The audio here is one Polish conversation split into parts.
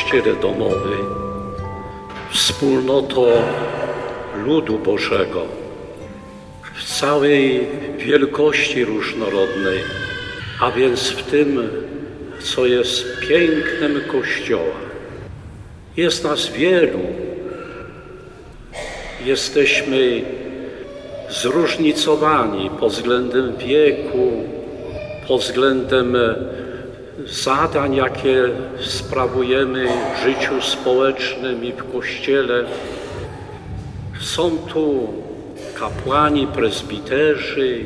Kościele domowy, wspólnoto ludu Bożego w całej wielkości różnorodnej, a więc w tym, co jest pięknem Kościoła. Jest nas wielu, jesteśmy zróżnicowani pod względem wieku, pod względem zadań, jakie sprawujemy w życiu społecznym i w Kościele. Są tu kapłani, prezbiterzy,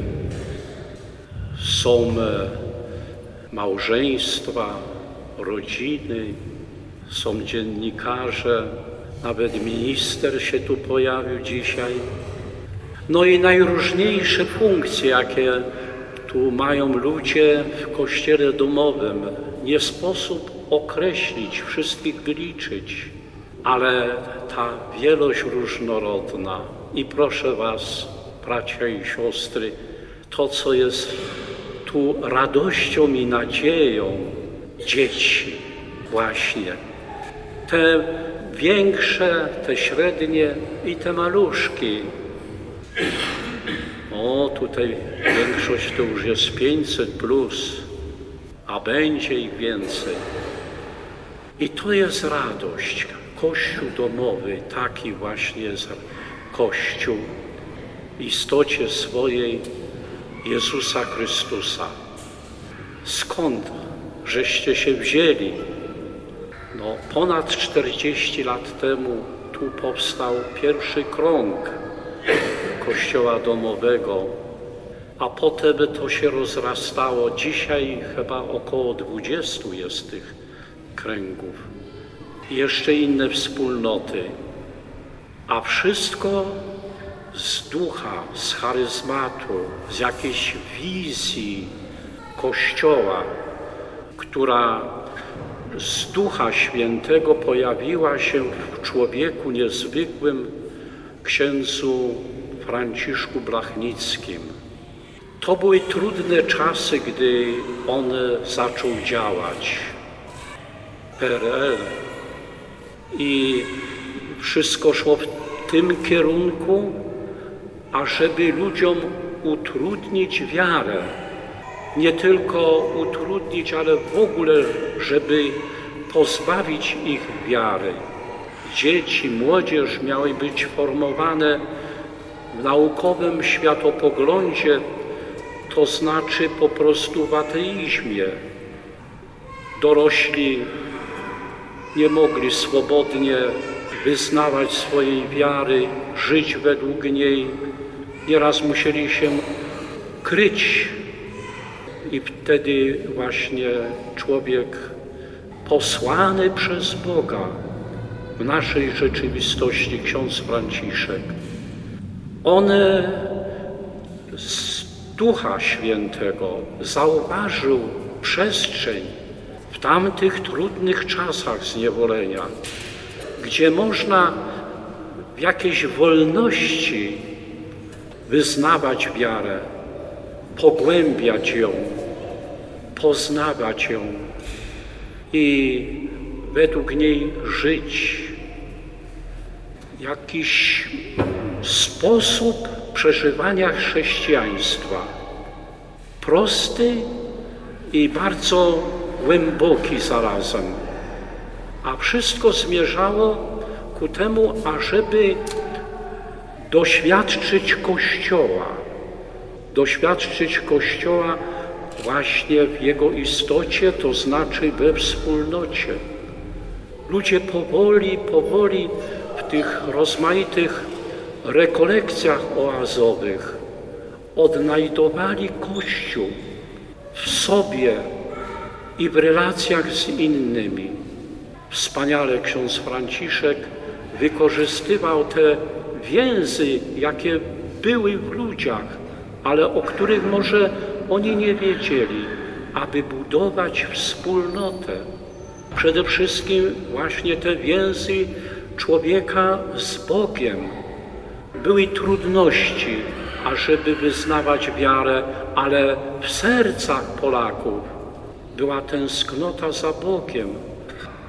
są małżeństwa, rodziny, są dziennikarze, nawet minister się tu pojawił dzisiaj. No i najróżniejsze funkcje, jakie tu mają ludzie w Kościele domowym. Nie sposób określić, wszystkich wyliczyć, ale ta wielość różnorodna. I proszę was, bracia i siostry, to, co jest tu radością i nadzieją dzieci właśnie. Te większe, te średnie i te maluszki. O, tutaj większość to już jest 500+, a będzie ich więcej. I to jest radość. Kościół domowy, taki właśnie jest Kościół w istocie swojej Jezusa Chrystusa. Skąd żeście się wzięli? No, ponad 40 lat temu tu powstał pierwszy krąg Kościoła domowego, a potem to się rozrastało. Dzisiaj chyba około 20 jest tych kręgów. I jeszcze inne wspólnoty. A wszystko z ducha, z charyzmatu, z jakiejś wizji Kościoła, która z Ducha Świętego pojawiła się w człowieku niezwykłym, księdzu Franciszku Blachnickim. To były trudne czasy, gdy on zaczął działać. PRL. I wszystko szło w tym kierunku, ażeby ludziom utrudnić wiarę. Nie tylko utrudnić, ale w ogóle, żeby pozbawić ich wiary. Dzieci, młodzież miały być formowane w naukowym światopoglądzie, to znaczy po prostu w ateizmie. Dorośli nie mogli swobodnie wyznawać swojej wiary, żyć według niej. Nieraz musieli się kryć i wtedy właśnie człowiek posłany przez Boga w naszej rzeczywistości, ksiądz Franciszek, on z Ducha Świętego zauważył przestrzeń w tamtych trudnych czasach zniewolenia, gdzie można w jakiejś wolności wyznawać wiarę, pogłębiać ją, poznawać ją i według niej żyć. Jakiś sposób przeżywania chrześcijaństwa, prosty i bardzo głęboki zarazem, a wszystko zmierzało ku temu, ażeby doświadczyć Kościoła właśnie w jego istocie, to znaczy we wspólnocie. Ludzie powoli w tych rozmaitych rekolekcjach oazowych odnajdowali Kościół w sobie i w relacjach z innymi. Wspaniale ksiądz Franciszek wykorzystywał te więzy, jakie były w ludziach, ale o których może oni nie wiedzieli, aby budować wspólnotę. Przede wszystkim właśnie te więzy człowieka z Bogiem. Były trudności, ażeby wyznawać wiarę, ale w sercach Polaków była tęsknota za Bogiem.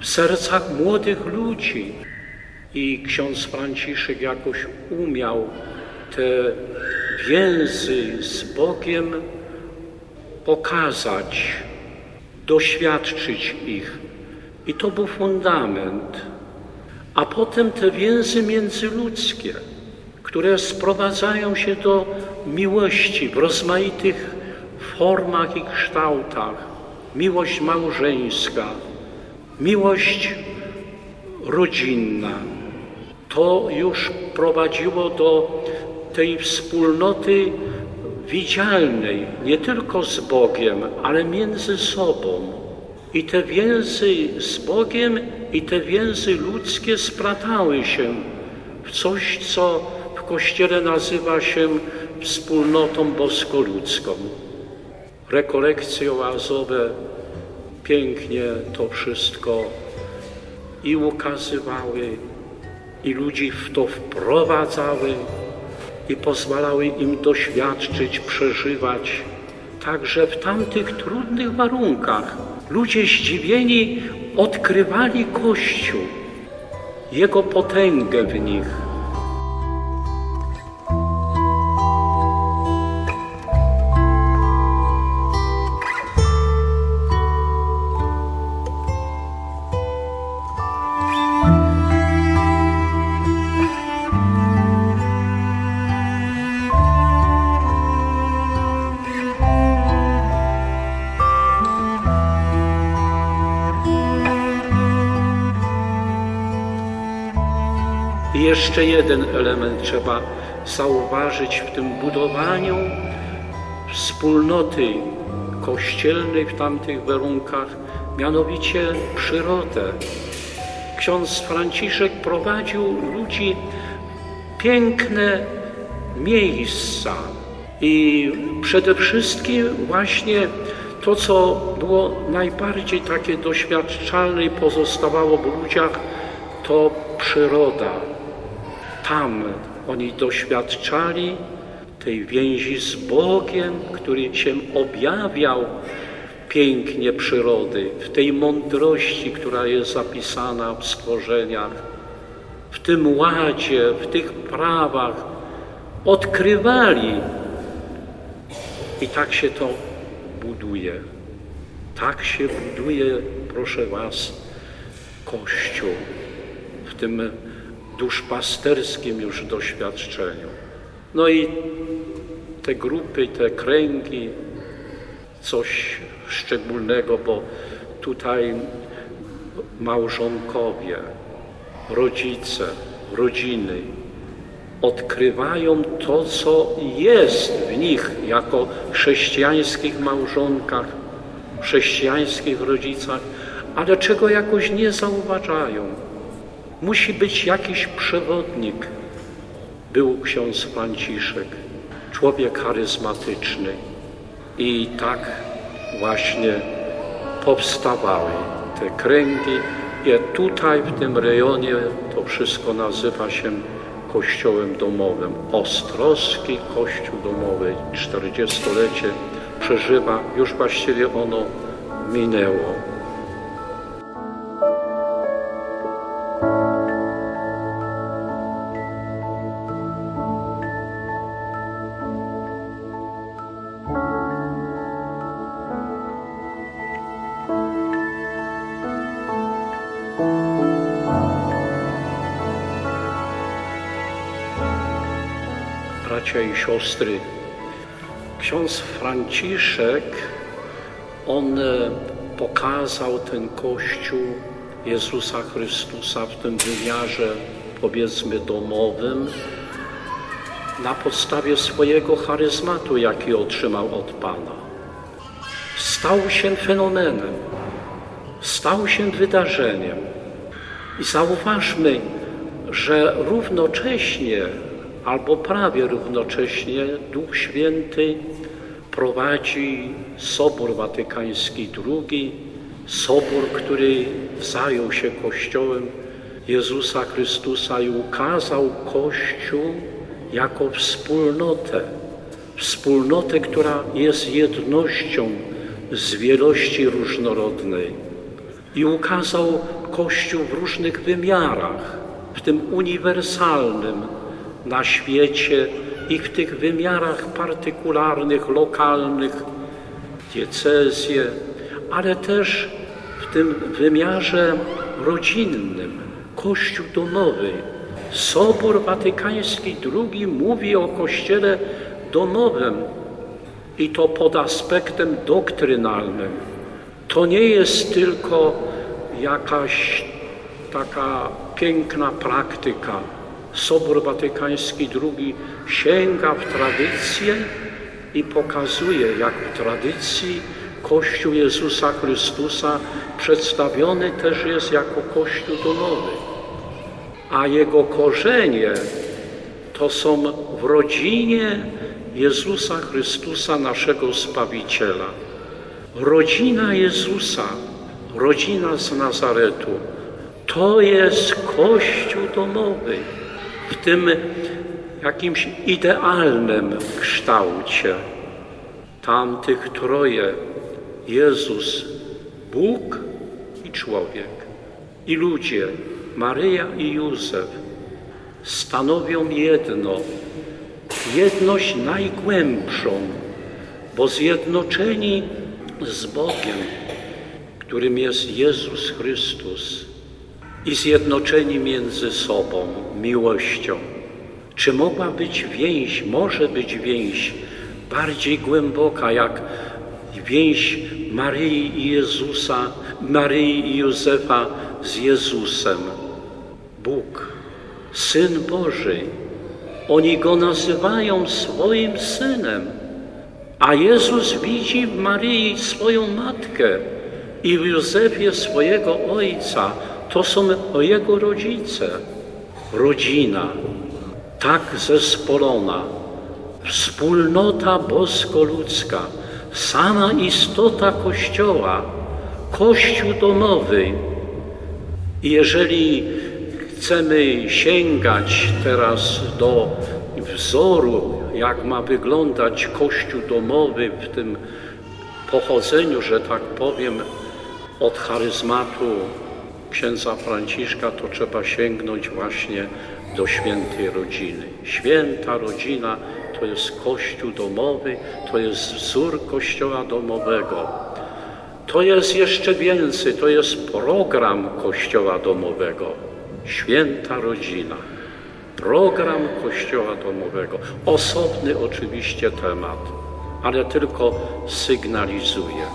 w sercach młodych ludzi. I ksiądz Franciszek jakoś umiał te więzy z Bogiem pokazać, doświadczyć ich. I to był fundament. A potem te więzy międzyludzkie, które sprowadzają się do miłości w rozmaitych formach i kształtach. Miłość małżeńska, miłość rodzinna. To już prowadziło do tej wspólnoty widzialnej, nie tylko z Bogiem, ale między sobą. I te więzy z Bogiem i te więzy ludzkie splatały się w coś, co w Kościele nazywa się wspólnotą bosko-ludzką. Rekolekcje oazowe pięknie to wszystko i ukazywały, i ludzi w to wprowadzały, i pozwalały im doświadczyć, przeżywać. Także w tamtych trudnych warunkach ludzie zdziwieni odkrywali Kościół, Jego potęgę w nich. I jeszcze jeden element trzeba zauważyć w tym budowaniu wspólnoty kościelnej w tamtych warunkach, mianowicie przyrodę. Ksiądz Franciszek prowadził ludzi w piękne miejsca i przede wszystkim właśnie to, co było najbardziej takie doświadczalne i pozostawało w ludziach, to przyroda. Tam oni doświadczali tej więzi z Bogiem, który się objawiał w pięknie przyrody, w tej mądrości, która jest zapisana w stworzeniach, w tym ładzie, w tych prawach. Odkrywali. I tak się to buduje. Tak się buduje, proszę was, Kościół w tym duszpasterskim już doświadczeniu. No i te grupy, te kręgi, coś szczególnego, bo tutaj małżonkowie, rodzice, rodziny odkrywają to, co jest w nich jako chrześcijańskich małżonkach, chrześcijańskich rodzicach, ale czego jakoś nie zauważają. Musi być jakiś przewodnik. Był ksiądz Franciszek, człowiek charyzmatyczny. I tak właśnie powstawały te kręgi. I tutaj, w tym rejonie, to wszystko nazywa się Kościołem domowym. Ostrowski Kościół domowy, 40-lecie przeżywa, już właściwie ono minęło. Bracia i siostry, ksiądz Franciszek, on pokazał ten Kościół Jezusa Chrystusa w tym wymiarze, powiedzmy, domowym, na podstawie swojego charyzmatu, jaki otrzymał od Pana. Stał się fenomenem, stał się wydarzeniem. I zauważmy, że równocześnie, albo prawie równocześnie, Duch Święty prowadzi Sobór Watykański II, sobór, który zajął się Kościołem Jezusa Chrystusa i ukazał Kościół jako wspólnotę, która jest jednością z wielości różnorodnej. I ukazał Kościół w różnych wymiarach, w tym uniwersalnym na świecie i w tych wymiarach partykularnych, lokalnych, diecezje, ale też w tym wymiarze rodzinnym, Kościół domowy. Sobór Watykański II mówi o Kościele domowym i to pod aspektem doktrynalnym. To nie jest tylko jakaś taka piękna praktyka. Sobór Watykański II sięga w tradycję i pokazuje, jak w tradycji Kościół Jezusa Chrystusa przedstawiony też jest jako Kościół domowy. A jego korzenie to są w rodzinie Jezusa Chrystusa, naszego Zbawiciela. Rodzina Jezusa, rodzina z Nazaretu, to jest Kościół domowy w tym jakimś idealnym kształcie. Tamtych troje, Jezus, Bóg i człowiek, i ludzie, Maryja i Józef, stanowią jedno, jedność najgłębszą, bo zjednoczeni z Bogiem, którym jest Jezus Chrystus, i zjednoczeni między sobą miłością. Czy mogła być więź, może być więź bardziej głęboka, jak więź Maryi i Jezusa, Maryi i Józefa z Jezusem? Bóg, Syn Boży. Oni Go nazywają swoim Synem, a Jezus widzi w Maryi swoją Matkę i w Józefie swojego Ojca. To są Jego rodzice. Rodzina, tak zespolona, wspólnota bosko-ludzka, sama istota Kościoła, Kościół domowy. I jeżeli chcemy sięgać teraz do wzoru, jak ma wyglądać Kościół domowy w tym pochodzeniu, że tak powiem, od charyzmatu księdza Franciszka, to trzeba sięgnąć właśnie do świętej rodziny. Święta rodzina to jest Kościół domowy, to jest wzór Kościoła domowego. To jest jeszcze więcej, to jest program Kościoła domowego. Święta rodzina. Program Kościoła domowego. Osobny oczywiście temat, ale tylko sygnalizuje.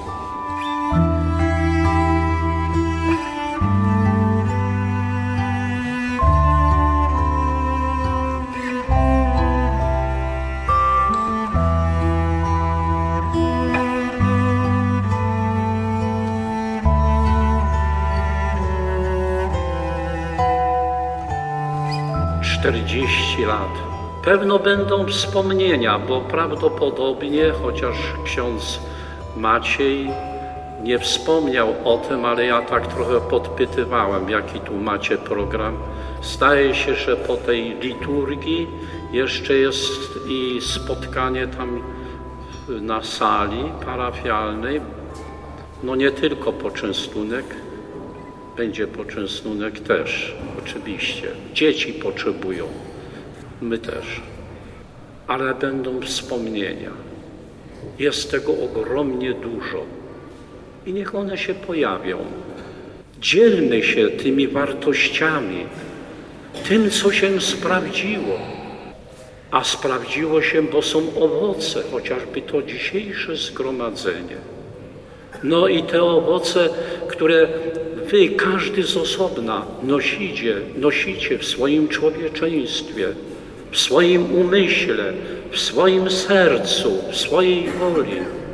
Lat. Pewno będą wspomnienia, bo prawdopodobnie, chociaż ksiądz Maciej nie wspomniał o tym, ale ja tak trochę podpytywałem, jaki tu macie program. Zdaje się, że po tej liturgii jeszcze jest i spotkanie tam na sali parafialnej. No nie tylko poczęstunek, będzie poczęstunek też, oczywiście. Dzieci potrzebują. My też. Ale będą wspomnienia. Jest tego ogromnie dużo. I niech one się pojawią. Dzielmy się tymi wartościami, tym, co się sprawdziło. A sprawdziło się, bo są owoce, chociażby to dzisiejsze zgromadzenie. No i te owoce, które wy, każdy z osobna, nosicie w swoim człowieczeństwie, w swoim umyśle, w swoim sercu, w swojej woli.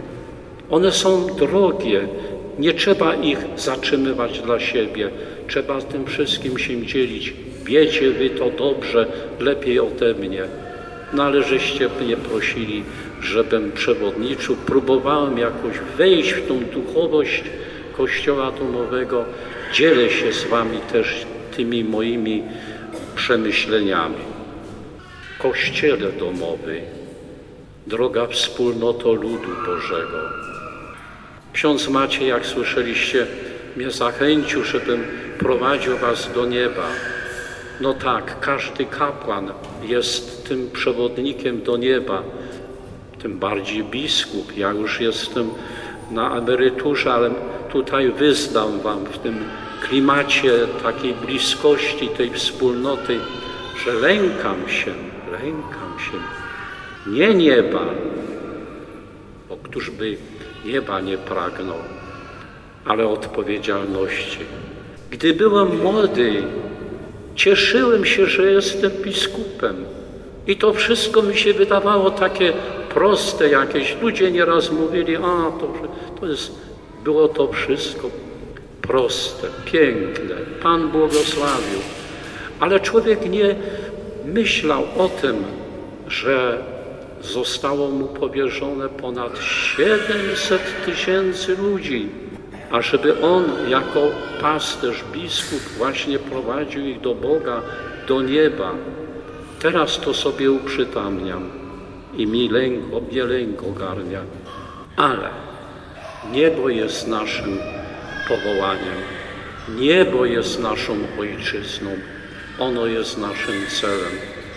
One są drogie, nie trzeba ich zatrzymywać dla siebie, trzeba z tym wszystkim się dzielić. Wiecie wy to dobrze, lepiej ode mnie. No ale żeście mnie prosili, żebym przewodniczył, próbowałem jakoś wejść w tą duchowość Kościoła domowego. Dzielę się z wami też tymi moimi przemyśleniami. Kościele domowy, droga wspólnoto ludu Bożego. Ksiądz Maciej, jak słyszeliście, mnie zachęcił, żebym prowadził was do nieba. No tak, każdy kapłan jest tym przewodnikiem do nieba, tym bardziej biskup. Ja już jestem na emeryturze, ale tutaj wyznam wam w tym klimacie takiej bliskości, tej wspólnoty, że lękam się nie nieba, bo któż by nieba nie pragnął, ale odpowiedzialności. Gdy byłem młody, cieszyłem się, że jestem biskupem i to wszystko mi się wydawało takie proste jakieś. Ludzie nieraz mówili, było to wszystko proste, piękne, Pan błogosławił. Ale człowiek nie myślał o tym, że zostało mu powierzone ponad 700 000 ludzi, a żeby on jako pasterz, biskup właśnie prowadził ich do Boga, do nieba. Teraz to sobie uprzytamniam i mnie lęk ogarnia. Ale niebo jest naszym powołaniem. Niebo jest naszą ojczyzną. Ono jest naszym celem.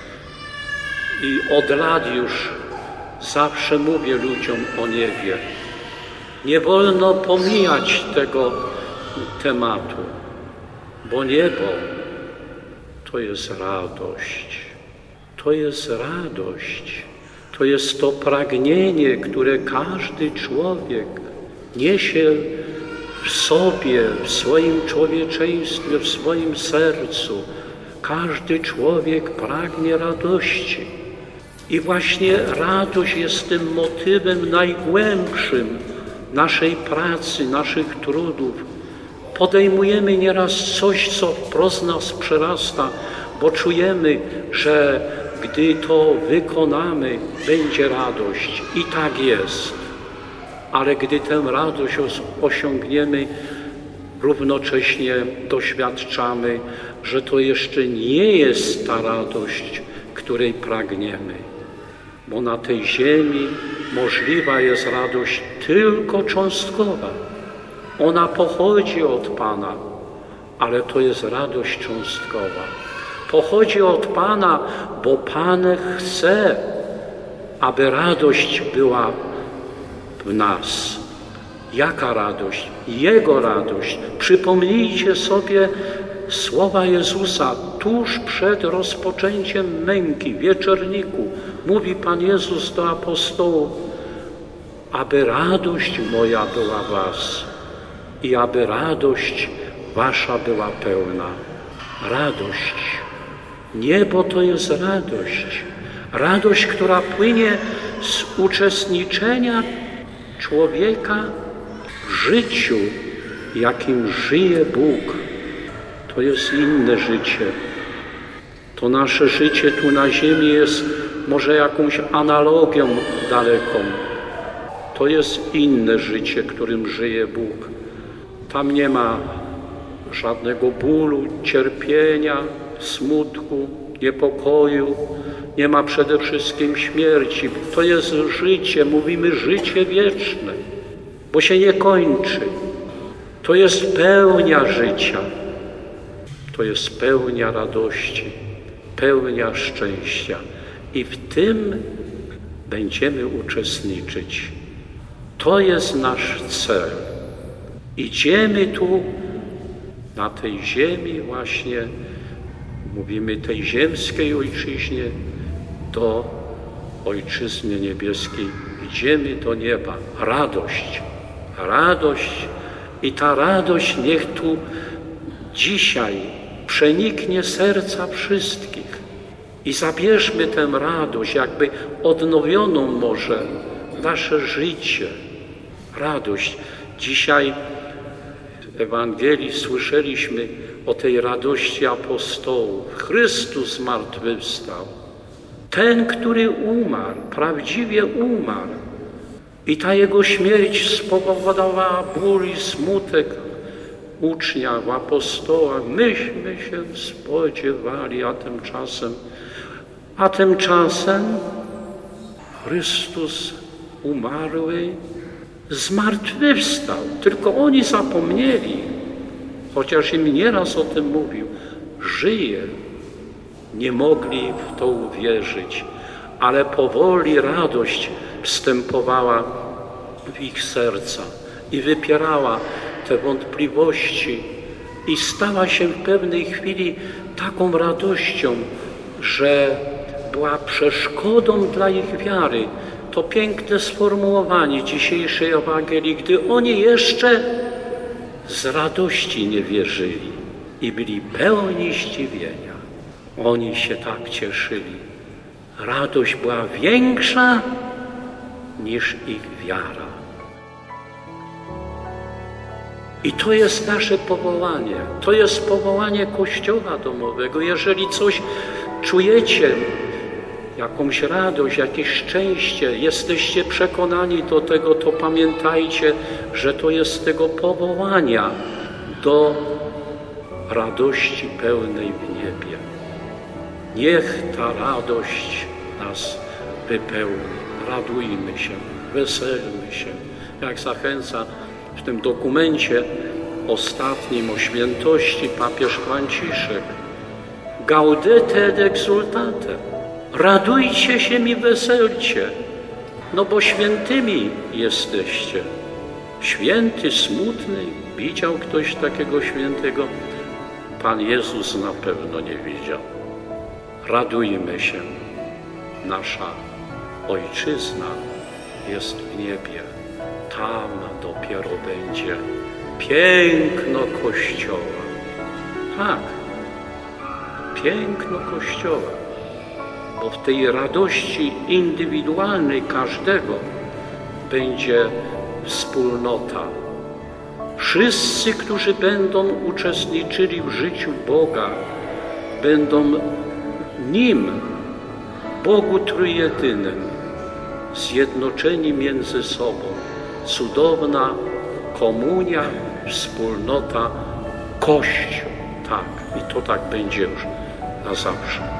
I od lat już zawsze mówię ludziom o niebie. Nie wolno pomijać tego tematu, bo niebo to jest radość. To jest radość. To jest to pragnienie, które każdy człowiek niesie w sobie, w swoim człowieczeństwie, w swoim sercu. Każdy człowiek pragnie radości. I właśnie radość jest tym motywem najgłębszym naszej pracy, naszych trudów. Podejmujemy nieraz coś, co wprost nas przerasta, bo czujemy, że gdy to wykonamy, będzie radość. I tak jest. Ale gdy tę radość osiągniemy, równocześnie doświadczamy, że to jeszcze nie jest ta radość, której pragniemy. Bo na tej ziemi możliwa jest radość tylko cząstkowa. Ona pochodzi od Pana, ale to jest radość cząstkowa. Pochodzi od Pana, bo Pan chce, aby radość była w nas. Jaka radość? Jego radość. Przypomnijcie sobie słowa Jezusa tuż przed rozpoczęciem męki, wieczorniku. Mówi Pan Jezus do apostołów, aby radość moja była w was i aby radość wasza była pełna. Radość. Niebo to jest radość. Radość, która płynie z uczestniczenia człowieka w życiu, jakim żyje Bóg. To jest inne życie. To nasze życie tu na ziemi jest może jakąś analogią daleką. To jest inne życie, którym żyje Bóg. Tam nie ma żadnego bólu, cierpienia, smutku, niepokoju. Nie ma przede wszystkim śmierci. To jest życie, mówimy życie wieczne, bo się nie kończy. To jest pełnia życia. To jest pełnia radości, pełnia szczęścia. I w tym będziemy uczestniczyć. To jest nasz cel. Idziemy tu, na tej ziemi właśnie, mówimy tej ziemskiej ojczyźnie, do ojczyzny niebieskiej. Idziemy do nieba. Radość. Radość. I ta radość niech tu dzisiaj przeniknie serca wszystkich. I zabierzmy tę radość, jakby odnowioną może nasze życie. Radość. Dzisiaj w Ewangelii słyszeliśmy o tej radości apostołów. Chrystus zmartwychwstał. Ten, który umarł, prawdziwie umarł. I ta Jego śmierć spowodowała ból i smutek ucznia, w apostołach. Myśmy się spodziewali, a tymczasem Chrystus umarły zmartwychwstał. Tylko oni zapomnieli. chociaż im nieraz o tym mówił, żyje. Nie mogli w to uwierzyć, ale powoli radość wstępowała w ich serca i wypierała te wątpliwości i stała się w pewnej chwili taką radością, że była przeszkodą dla ich wiary. To piękne sformułowanie dzisiejszej Ewangelii, gdy oni jeszcze z radości nie wierzyli i byli pełni zdziwienia. Oni się tak cieszyli. Radość była większa niż ich wiara. I to jest nasze powołanie. To jest powołanie Kościoła domowego. Jeżeli coś czujecie, jakąś radość, jakieś szczęście, jesteście przekonani do tego, to pamiętajcie, że to jest z tego powołania do radości pełnej w niebie. Niech ta radość nas wypełni. Radujmy się, weselmy się. Jak zachęca w tym dokumencie ostatnim o świętości papież Franciszek. Gaudete et exultate. Radujcie się i weselcie, no bo świętymi jesteście. Święty, smutny, widział ktoś takiego świętego? Pan Jezus na pewno nie widział. Radujmy się. Nasza Ojczyzna jest w niebie. Tam dopiero będzie piękno Kościoła. Tak, piękno Kościoła. Bo w tej radości indywidualnej każdego będzie wspólnota. Wszyscy, którzy będą uczestniczyli w życiu Boga, będą Nim, Bogu Trójjedynym, zjednoczeni między sobą. Cudowna komunia, wspólnota, Kościół. Tak, i to tak będzie już na zawsze.